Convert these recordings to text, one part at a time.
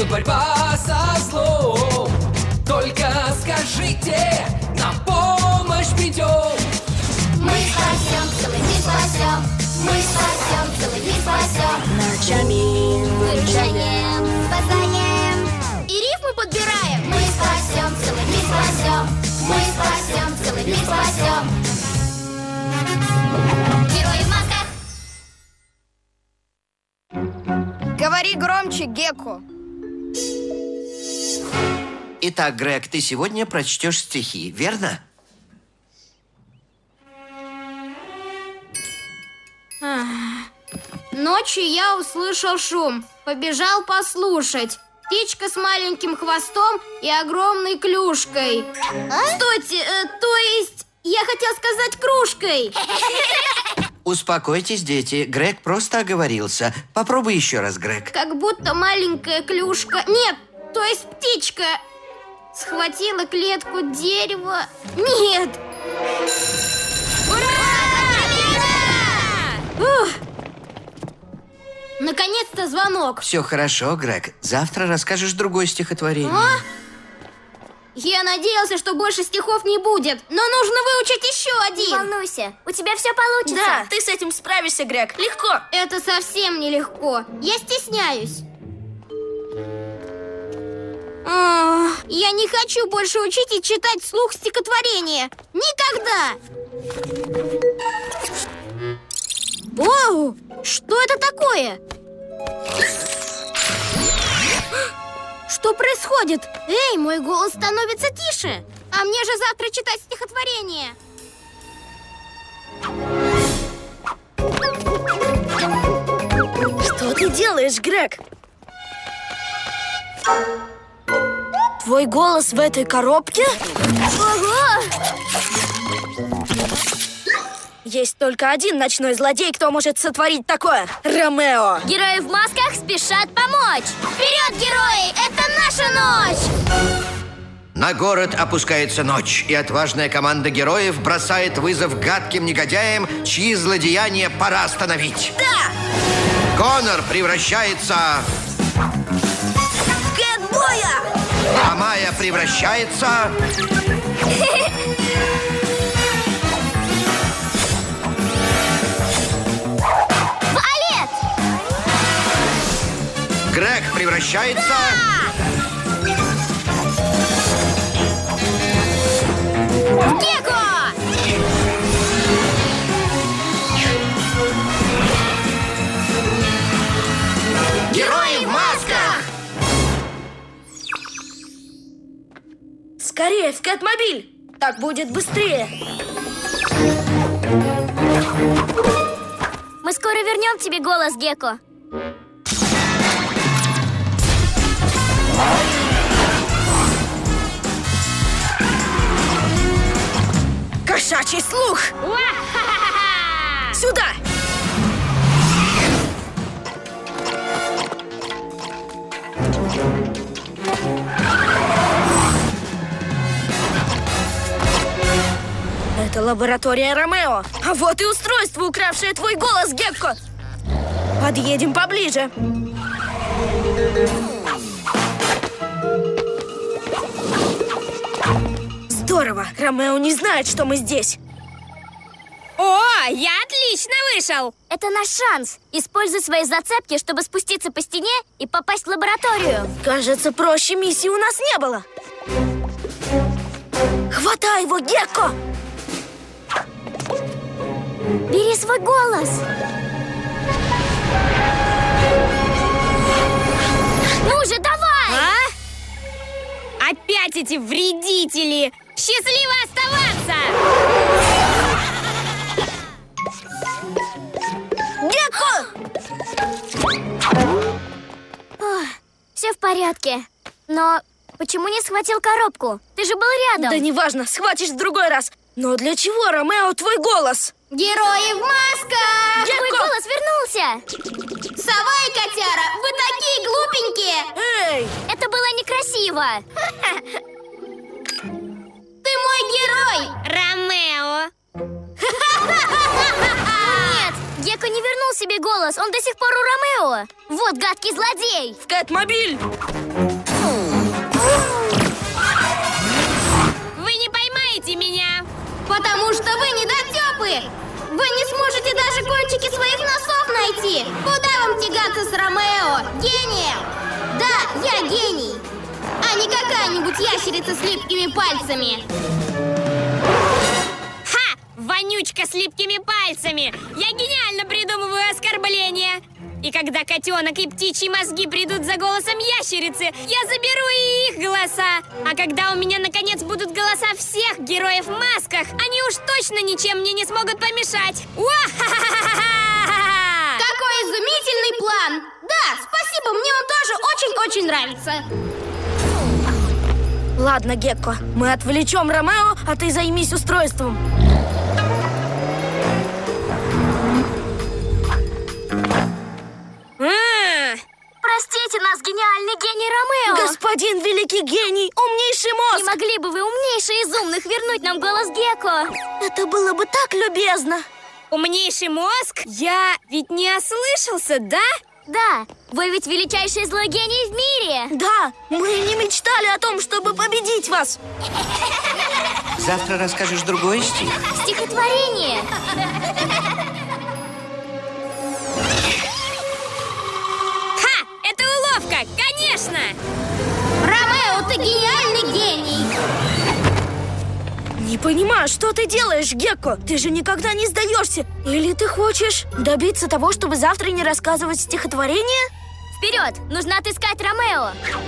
идет борьба со злом. Только скажите, на помощь придем. Мы спасем, целый мир спасем. Мы спасем, целый мир спасем. Ночами Выручаем, спасаем. И рифмы подбираем. Мы спасем, целый мир спасем. Мы спасем, целый мир спасем. Герои в масках. Говори громче, Гекко. Итак, Грег, ты сегодня прочтешь стихи, верно? Ночью я услышал шум, побежал послушать. Птичка с маленьким хвостом и огромной клюшкой. Стойте, то есть я хотел сказать кружкой. Успокойтесь, дети. Грег просто оговорился. Попробуй еще раз, Грег. Как будто маленькая клюшка, нет, то есть птичка, схватила клетку дерева. Нет. Ура! Ух! Наконец-то звонок. Все хорошо, Грег. Завтра расскажешь другое стихотворение. А? Я надеялся, что больше стихов не будет, но нужно выучить еще Не один. волнуйся, у тебя все получится. Да, ты с этим справишься, Грег. Легко. Это совсем нелегко. Я стесняюсь. Я не хочу больше учить и читать вслух стихотворения. Никогда! Оу! Что это такое? Что происходит? Эй, мой голос становится тише. А мне же завтра читать стихотворение. Что ты делаешь, Грег? Твой голос в этой коробке? Ого! Есть только один ночной злодей, кто может сотворить такое. Ромео. Герои в масках спешат помочь. Вперед, герои! Это наша ночь! На город опускается ночь, и отважная команда героев бросает вызов гадким негодяям, чьи злодеяния пора остановить. Да! Конор превращается... Кэтбоя! А Майя превращается... Валет! Грег превращается... Гекко! Герои в масках! Скорее, в Кэтмобиль! Так будет быстрее. Мы скоро вернем тебе голос, Гекко. Кошачий слух! Сюда! Это лаборатория Ромео. А вот и устройство, укравшее твой голос, Гекко. Подъедем поближе. Здорово. Ромео не знает, что мы здесь. О, я отлично вышел! Это наш шанс. Используй свои зацепки, чтобы спуститься по стене и попасть в лабораторию. Кажется, проще миссии у нас не было. Хватай его, Гекко! Бери свой голос. Ну же, давай! Опять эти вредители! Счастливо оставаться! Все в порядке. Но почему не схватил коробку? Ты же был рядом. Да неважно, схватишь в другой раз. Но для чего, Ромео, твой голос? Герои в масках! Твой голос вернулся. Сова и котяра, вы такие глупенькие! Эй! Это было некрасиво. Ты мой герой! Ромео! Нет, Гекко не вернулся вернул себе голос, он до сих пор у Ромео. Вот гадкий злодей. В Кэтмобиль! Вы не поймаете меня, потому что вы недотёпы. Вы не сможете даже кончики своих носов найти. Куда вам тягаться с Ромео, гением? Да, я гений, а не какая-нибудь ящерица с липкими пальцами. Ха! Вонючка с липкими пальцами! Я гениально придумываю оскорбления. И когда котенок и птичьи мозги придут за голосом ящерицы, я заберу и их голоса. А когда у меня наконец будут голоса всех героев в масках, они уж точно ничем мне не смогут помешать. Какой изумительный план! Да, спасибо, мне он тоже очень-очень нравится. Ладно, Гекко, мы отвлечем Ромео, а ты займись устройством. Простите нас, гениальный гений Ромео. Господин великий гений, умнейший мозг! Не могли бы вы, умнейший из умных, вернуть нам голос Гекко? Это было бы так любезно. Умнейший мозг? Я ведь не ослышался, да? Да, вы ведь величайший злой гений в мире. Да, мы не мечтали о том, чтобы победить вас. Завтра расскажешь другой стих. Стихотворение. Ха! Это уловка, конечно! Ромео, ты гениальный гений! Не понимаю, что ты делаешь, Гекко? Ты же никогда не сдаешься. Или ты хочешь добиться того, чтобы завтра не рассказывать стихотворение? Вперед! Нужно отыскать Ромео.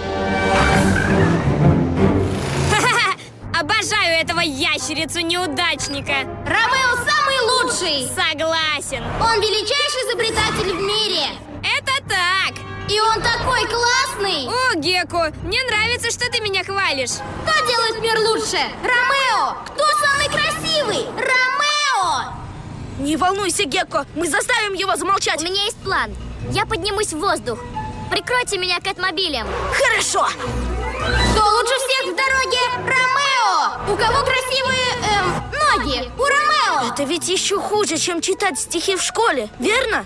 Обожаю этого ящерицу-неудачника. Ромео самый лучший. Согласен. Он величайший изобретатель в мире. Это так. И он такой классный. О, Гекко, мне нравится, что ты меня хвалишь. Кто делает мир лучше? Ромео. Кто самый красивый? Ромео. Не волнуйся, Гекко, мы заставим его замолчать. У меня есть план. Я поднимусь в воздух. Прикройте меня Кэтмобилем. Хорошо. Кто лучше всех в дороге? Ромео! У кого красивые, ноги? У Ромео! Это ведь еще хуже, чем читать стихи в школе, верно?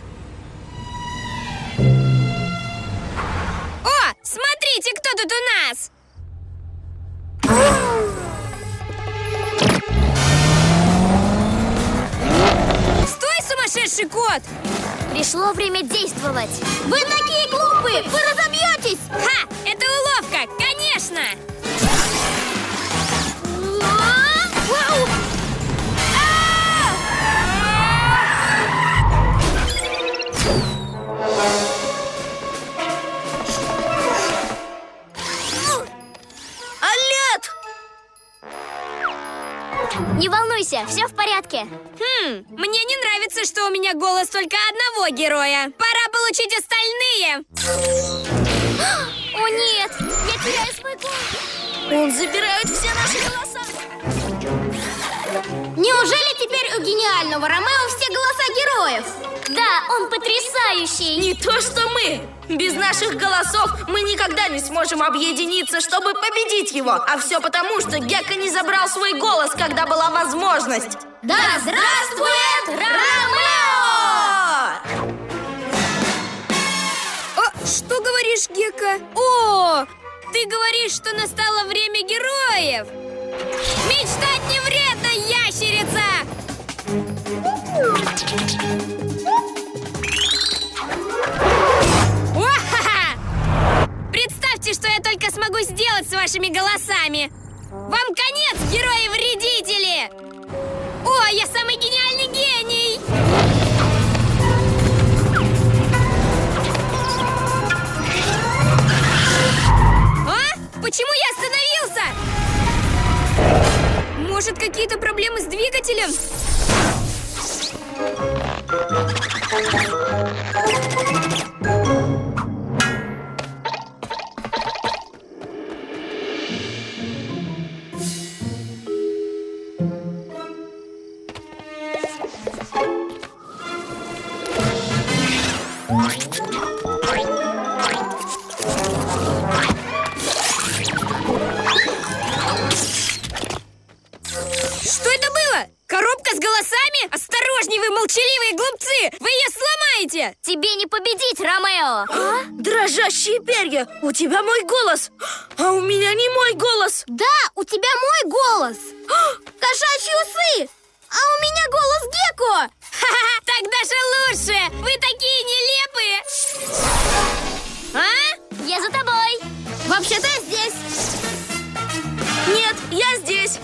О, смотрите, кто тут у нас! Стой, сумасшедший кот! Пришло время действовать. Вы такие глупые! Вы разобьетесь! Ха! Это уловка! Конечно! Олет! Не волнуйся, все в порядке. Мне не нравится, что у меня голос только одного героя. Пора получить остальные. О нет, я теряю свой голос. Он забирает все наши голоса. Неужели теперь у гениального Ромео все голоса героев? Да, он потрясающий. Не то, что мы. Без наших голосов мы никогда не сможем объединиться, чтобы победить его. А все потому, что Гекко не забрал свой голос, когда была возможность. Да здравствует Ромео! Что говоришь, Гекко? О, ты говоришь, что настало время героев. Мечтать не вредно, ящерица! Представьте, что я только смогу сделать с вашими голосами. Вам конец, герои-вредители! О, я самый гениальный гений! А? Почему я остановился? Может, какие-то проблемы с двигателем? Что это было? Коробка с голосами? Осторожней, вы молчаливые глупцы! Вы ее сломаете! понимаете? Тебе не победить, Ромео. Дрожащие перья, у тебя мой голос, а у меня не мой голос. Да, у тебя мой голос. Кошачьи усы. А у меня голос Гекко. Так даже лучше! Вы такие нелепые! А? Я за тобой. Вообще-то я здесь. Нет, я здесь.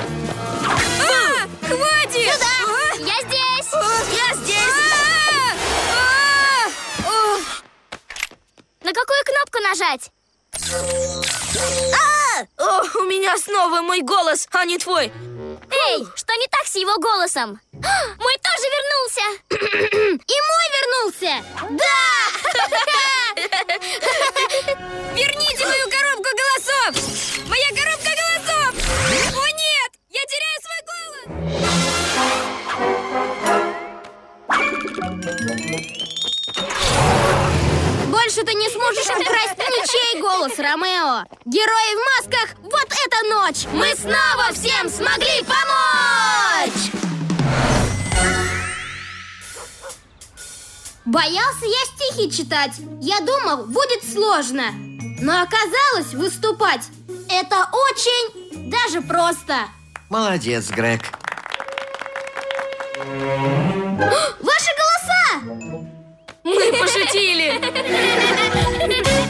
Хватит! Я здесь. Я здесь. На какую кнопку нажать? О, у меня снова мой голос, а не твой. Эй, что не так с его голосом? Мой тоже вернулся. И мой вернулся. Да! Верните мою коробку голосов! Моя коробка голосов! О нет! Я теряю свой голос! Больше ты не сможешь украсть ничей голос, Ромео. Герои в масках, вот эта ночь. Мы снова всем смогли помочь. Боялся я стихи читать. Я думал, будет сложно. Но оказалось, выступать это очень даже просто. Молодец, Грег. Ваши голоса! Мы пошутили.